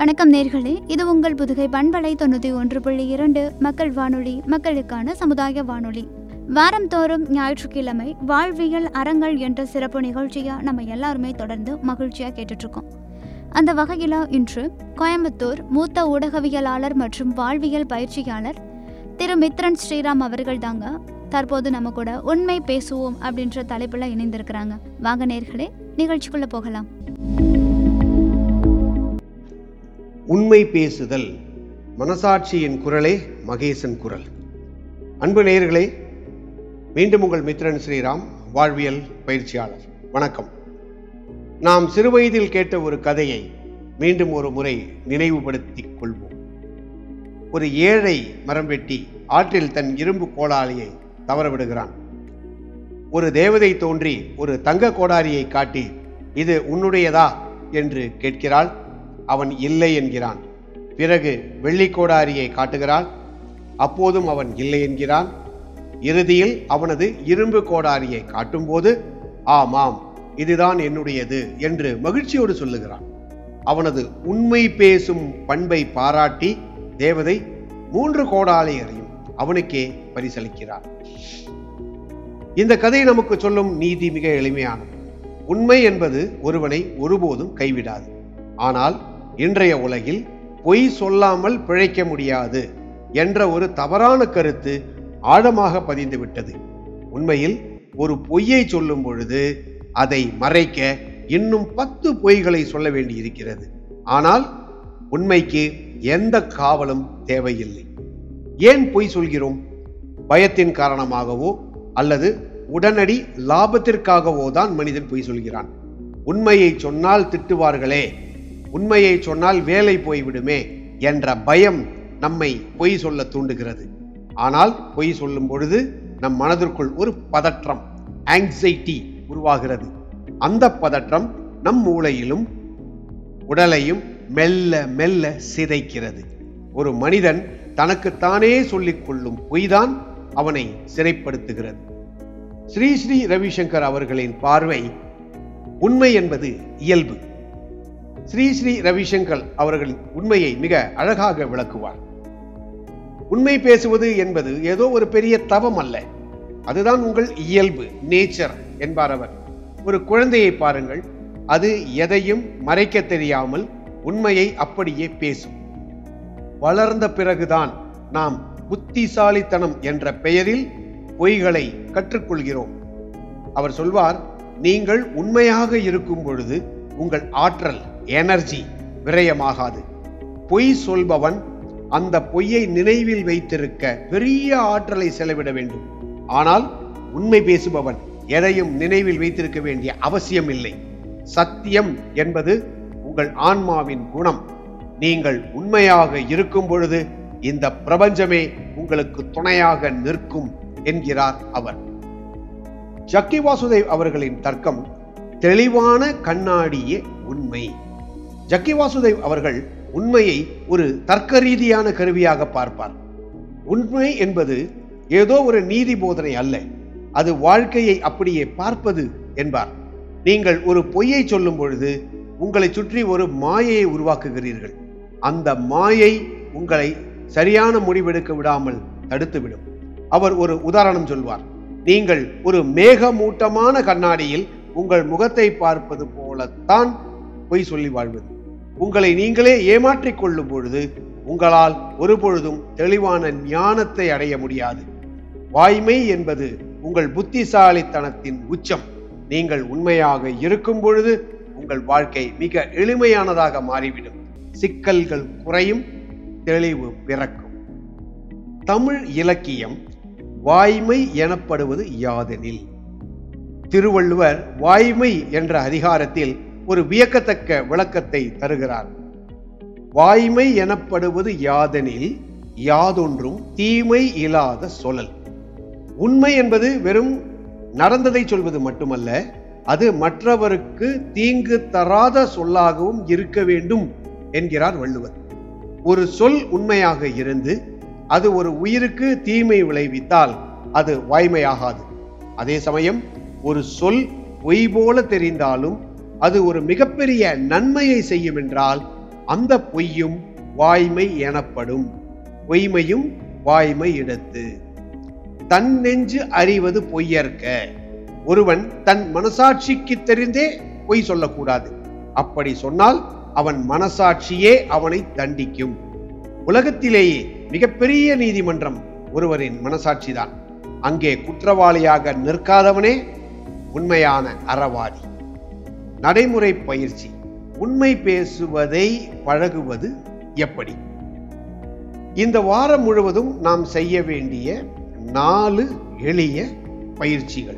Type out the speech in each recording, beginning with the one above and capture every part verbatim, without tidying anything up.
வணக்கம் நேர்களே, இது உங்கள் புதுகை பண்பலை தொண்ணூற்றி ஒன்று புள்ளி இரண்டு மக்கள் வானொலி, மக்களுக்கான சமுதாய வானொலி. வாரந்தோறும் ஞாயிற்றுக்கிழமை வாழ்வியல் அறங்கள் என்ற சிறப்பு நிகழ்ச்சியை நம்ம எல்லாருமே தொடர்ந்து மகிழ்ச்சியாக கேட்டுட்ருக்கோம். அந்த வகையில் இன்று கோயம்புத்தூர் மூத்த ஊடகவியலாளர் மற்றும் வாழ்வியல் பயிற்சியாளர் திரு மித்ரன் ஸ்ரீராம் அவர்கள் தாங்க தற்போது நம்ம கூட உண்மை பேசுவோம் அப்படின்ற தலைப்பில் இணைந்திருக்கிறாங்க. வாங்க நேர்களே, நிகழ்ச்சிக்குள்ளே போகலாம். உண்மை பேசுதல், மனசாட்சியின் குரலே மகேசன் குரல். அன்பு நேயர்களே, மீண்டும் உங்கள் மித்ரன் ஸ்ரீராம், வாழ்வியல் பயிற்சியாளர். வணக்கம். நாம் சிறுவயதில் கேட்ட ஒரு கதையை மீண்டும் ஒரு முறை நினைவுபடுத்திக் கொள்வோம். ஒரு ஏழை மரம் வெட்டி ஆற்றில் தன் இரும்பு கோடாலியை தவறவிடுகிறான். ஒரு தேவதை தோன்றி ஒரு தங்க கோடாரியை காட்டி, இது உன்னுடையதா என்று கேட்கிறாள். அவன் இல்லை என்கிறான். பிறகு வெள்ளி கோடாரியை காட்டுகிறாள். அப்போதும் அவன் இல்லை என்கிறான். இறுதியில் அவனது இரும்பு கோடாரியை காட்டும்போது, ஆமாம், இதுதான் என்னுடையது என்று மகிழ்ச்சியோடு சொல்லுகிறான். அவனது உண்மை பேசும் பண்பை பாராட்டி தேவதை மூன்று கோடாலியரையும் அவனுக்கே பரிசளிக்கிறார். இந்த கதை நமக்கு சொல்லும் நீதி மிக எளிமையானது. உண்மை என்பது ஒருவனை ஒருபோதும் கைவிடாது. ஆனால் இன்றைய உலகில் பொய் சொல்லாமல் பிழைக்க முடியாது என்ற ஒரு தவறான கருத்து ஆழமாக பதிந்துவிட்டது. உண்மையில் ஒரு பொய்யை சொல்லும் பொழுது அதை மறைக்க இன்னும் பத்து பொய்களை சொல்ல வேண்டி இருக்கிறது. ஆனால் உண்மைக்கு எந்த காவலும் தேவையில்லை. ஏன் பொய் சொல்கிறோம்? பயத்தின் காரணமாகவோ அல்லது உடனடி லாபத்திற்காகவோ தான் மனிதன் பொய் சொல்கிறான். உண்மையை சொன்னால் திட்டுவார்களே, உண்மையை சொன்னால் வேலை போய்விடுமே என்ற பயம் நம்மை பொய் சொல்ல தூண்டுகிறது. ஆனால் பொய் சொல்லும் பொழுது நம் மனதிற்குள் ஒரு பதற்றம், ஆங்ஸைட்டி உருவாகிறது. அந்த பதற்றம் நம் மூளையிலும் உடலையும் மெல்ல மெல்ல சிதைக்கிறது. ஒரு மனிதன் தனக்குத்தானே சொல்லிக் கொள்ளும் பொய்தான் அவனை சிறைப்படுத்துகிறது. ஸ்ரீ ஸ்ரீ ரவிசங்கர் அவர்களின் பார்வை உண்மை என்பது இயல்பு. ஸ்ரீ ஸ்ரீ ரவிசங்கர் அவர்களின் உண்மையை மிக அழகாக விளக்குவார். உண்மை பேசுவது என்பது ஏதோ ஒரு பெரிய தவம் அல்ல, அதுதான் உங்கள் இயல்பு, நேச்சர் என்பார் அவர். ஒரு குழந்தையை பாருங்கள், அது எதையும் மறைக்க தெரியாமல் உண்மையை அப்படியே பேசும். வளர்ந்த பிறகுதான் நாம் புத்திசாலித்தனம் என்ற பெயரில் பொய்களை கற்றுக்கொள்கிறோம். அவர் சொல்வார், நீங்கள் உண்மையாக இருக்கும் பொழுது உங்கள் ஆற்றல், எனர்ஜி விரயமாகாது. பொய் சொல்பவன் அந்த பொய்யை நினைவில் வைத்திருக்க பெரிய ஆற்றலை செலவிட வேண்டும். ஆனால் உண்மை பேசுபவன் எதையும் நினைவில் வைத்திருக்க வேண்டிய அவசியம் இல்லை. சத்தியம் என்பது உங்கள் ஆன்மாவின் குணம். நீங்கள் உண்மையாக இருக்கும் பொழுது இந்த பிரபஞ்சமே உங்களுக்கு துணையாக நிற்கும் என்கிறார் அவர். ஜக்கி வாசுதேவ் அவர்களின் தர்க்கம் தெளிவான கண்ணாடியே உண்மை. ஜக்கி வாசுதேவ் அவர்கள் உண்மையை ஒரு தர்க்க ரீதியான கருவியாக பார்ப்பார். உண்மை என்பது ஏதோ ஒரு நீதி போதனை அல்ல, அது வாழ்க்கையை அப்படியே பார்ப்பது என்பார். நீங்கள் ஒரு பொய்யை சொல்லும் பொழுது உங்களை சுற்றி ஒரு மாயையை உருவாக்குகிறீர்கள். அந்த மாயை உங்களை சரியான முடிவெடுக்க விடாமல் தடுத்துவிடும். அவர் ஒரு உதாரணம் சொல்வார். நீங்கள் ஒரு மேகமூட்டமான கண்ணாடியில் உங்கள் முகத்தை பார்ப்பது போலத்தான் பொய் சொல்லி வாழ்வது. உங்களை நீங்களே ஏமாற்றிக் கொள்ளும் பொழுது உங்களால் ஒரு பொழுதும் தெளிவான ஞானத்தை அடைய முடியாது. வாய்மை என்பது உங்கள் புத்திசாலித்தனத்தின் உச்சம். நீங்கள் உண்மையாக இருக்கும் பொழுது உங்கள் வாழ்க்கை மிக எளிமையானதாக மாறிவிடும். சிக்கல்கள் குறையும், தெளிவு பிறக்கும். தமிழ் இலக்கியம் வாய்மை எனப்படுவது யாதெனில். திருவள்ளுவர் வாய்மை என்ற அதிகாரத்தில் ஒரு வியக்கத்தக்க விளக்கத்தை தருகிறார். வாய்மை எனப்படுவது யாதெனில் யாதொன்றும் தீமை இல்லாத சொல்லல். உண்மை என்பது வெறும் நடந்ததை சொல்வது மட்டுமல்ல, அது மற்றவருக்கு தீங்கு தராத சொல்லாகவும் இருக்க வேண்டும் என்கிறார் வள்ளுவர். ஒரு சொல் உண்மையாக இருந்து அது ஒரு உயிருக்கு தீமை விளைவித்தால் அது வாய்மையாகாது. அதே சமயம் ஒரு சொல் பொய் போல தெரிந்தாலும் அது ஒரு மிகப்பெரிய நன்மையை செய்யும் என்றால் அந்த பொய்யும் வாய்மை எனப்படும். பொய்மையும் வாய்மை இடத்து. தன் நெஞ்சு அறிவது பொய்யற்க. ஒருவன் தன் மனசாட்சிக்கு தெரிந்தே பொய் சொல்லக்கூடாது. அப்படி சொன்னால் அவன் மனசாட்சியே அவனை தண்டிக்கும். உலகத்திலேயே மிகப்பெரிய நீதிமன்றம் ஒருவரின் மனசாட்சிதான். அங்கே குற்றவாளியாக நிற்காதவனே உண்மையான அறவாதி. நடைமுறை பயிற்சி. உண்மை பேசுவதை பழகுவது எப்படி? இந்த வாரம் முழுவதும் நாம் செய்ய வேண்டிய நாலு எளிய பயிற்சிகள்.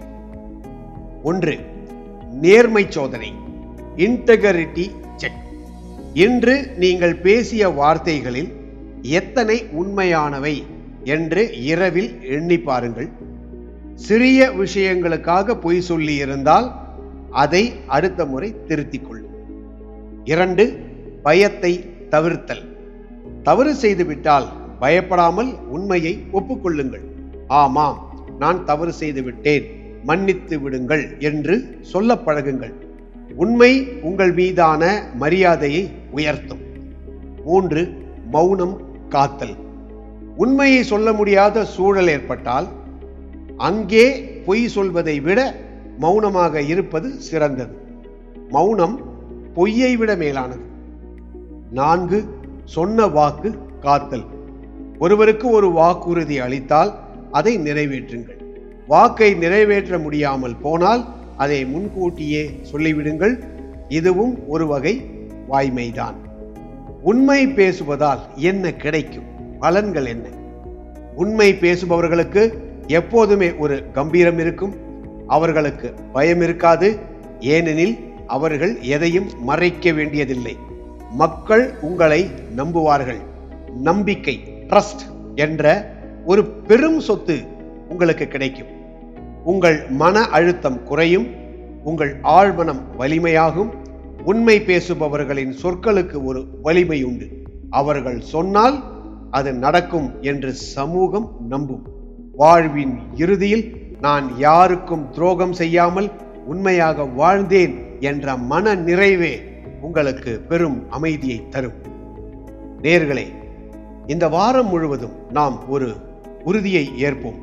ஒன்று, நேர்மை சோதனை, இன்டெகிரிட்டி செக். இன்று நீங்கள் பேசிய வார்த்தைகளில் எத்தனை உண்மையானவை என்று இரவில் எண்ணி பாருங்கள். சிறிய விஷயங்களுக்காக பொய் சொல்லி இருந்தால் அதை அடுத்த முறை திருத்திக் கொள்ளும். இரண்டு, பயத்தை தவிர்த்தல். தவறு செய்துவிட்டால் பயப்படாமல் உண்மையை ஒப்புக்கொள்ளுங்கள். ஆமாம், நான் தவறு செய்து விட்டேன், மன்னித்து விடுங்கள் என்று சொல்ல பழகுங்கள். உண்மை உங்கள் மீதான மரியாதையை உயர்த்தும். மூன்று, மௌனம் காத்தல். உண்மையை சொல்ல முடியாத சூழல் ஏற்பட்டால் அங்கே பொய் சொல்வதை விட மௌனமாக இருப்பது சிறந்தது. மௌனம் பொய்யை விட மேலானது. நான்கு, சொன்ன வாக்கு காத்தல். ஒருவருக்கு ஒரு வாக்குறுதி அளித்தால் அதை நிறைவேற்றுங்கள். வாக்கை நிறைவேற்ற முடியாமல் போனால் அதை முன்கூட்டியே சொல்லிவிடுங்கள். இதுவும் ஒரு வகை வாய்மைதான். உண்மை பேசுவதால் என்ன கிடைக்கும்? பலன்கள் என்ன? உண்மை பேசுபவர்களுக்கு எப்போதுமே ஒரு கம்பீரம் இருக்கும். அவர்களுக்கு பயம் இருக்காது. ஏனெனில் அவர்கள் எதையும் மறைக்க வேண்டியதில்லை. மக்கள் உங்களை நம்புவார்கள். நம்பிக்கை, ட்ரஸ்ட் என்ற ஒரு பெரும் சொத்து உங்களுக்கு கிடைக்கும். உங்கள் மன அழுத்தம் குறையும். உங்கள் ஆழ்மனம் வலிமையாகும். உண்மை பேசுபவர்களின் சொற்களுக்கு ஒரு வலிமை உண்டு. அவர்கள் சொன்னால் அது நடக்கும் என்று சமூகம் நம்பும். வாழ்வின் இறுதியில் நான் யாருக்கும் துரோகம் செய்யாமல் உண்மையாக வாழ்ந்தேன் என்ற மன நிறைவே உங்களுக்கு பெரும் அமைதியை தரும். நேயர்களே, இந்த வாரம் முழுவதும் நாம் ஒரு உறுதியை ஏற்போம்.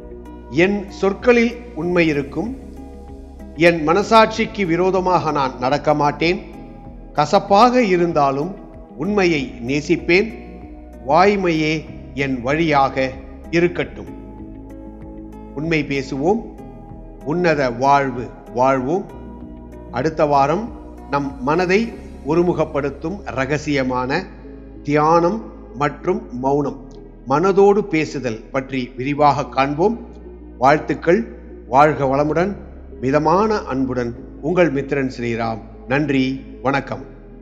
என் சொற்களில் உண்மை இருக்கும். என் மனசாட்சிக்கு விரோதமாக நான் நடக்க மாட்டேன். கசப்பாக இருந்தாலும் உண்மையை நேசிப்பேன். வாய்மையே என் வழியாக இருக்கட்டும். உண்மை பேசுவோம், உன்னத வாழ்வு வாழ்வோம். அடுத்த வாரம் நம் மனதை ஒருமுகப்படுத்தும் இரகசியமான தியானம் மற்றும் மௌனம், மனதோடு பேசுதல் பற்றி விரிவாக காண்போம். வாழ்த்துக்கள். வாழ்க வளமுடன். மிதமான அன்புடன் உங்கள் மித்திரன் ஸ்ரீராம். நன்றி, வணக்கம்.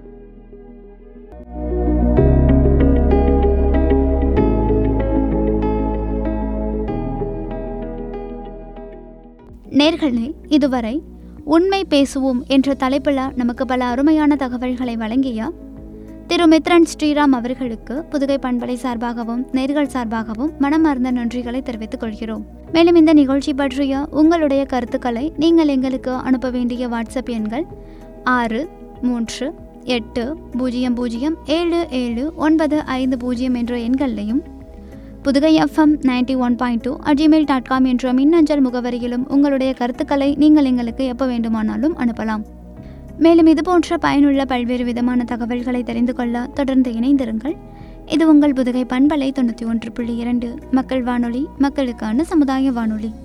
நேர்களே, இதுவரை உண்மை பேசுவோம் என்ற தலைப்பில் நமக்கு பல அருமையான தகவல்களை வழங்கிய திரு மித்ரன் ஸ்ரீராம் அவர்களுக்கு புதுகை பண்பலை சார்பாகவும் நேர்கள் சார்பாகவும் மனமார்ந்த நன்றிகளை தெரிவித்துக் கொள்கிறோம். மேலும் இந்த நிகழ்ச்சி பற்றிய உங்களுடைய கருத்துக்களை நீங்கள் எங்களுக்கு அனுப்ப வேண்டிய வாட்ஸ்அப் எண்கள் ஆறு மூன்று எட்டு பூஜ்ஜியம் பூஜ்ஜியம் ஏழு ஏழு ஒன்பது ஐந்து பூஜ்ஜியம் என்ற எண்களையும் Pudugai FM ninety one point two at Gmail dot com என்ற மின்னஞ்சல் முகவரியிலும் உங்களுடைய கருத்துக்களை நீங்கள் எங்களுக்கு எப்போ வேண்டுமானாலும் அனுப்பலாம். மேலும் இதுபோன்ற பயனுள்ள பல்வேறு விதமான தகவல்களை தெரிந்து கொள்ள தொடர்ந்து இணைந்திருங்கள். இது உங்கள் புதுகை பண்பலை தொண்ணூற்றி ஒன்று புள்ளி இரண்டு மக்கள் வானொலி, மக்களுக்கான சமுதாய வானொலி.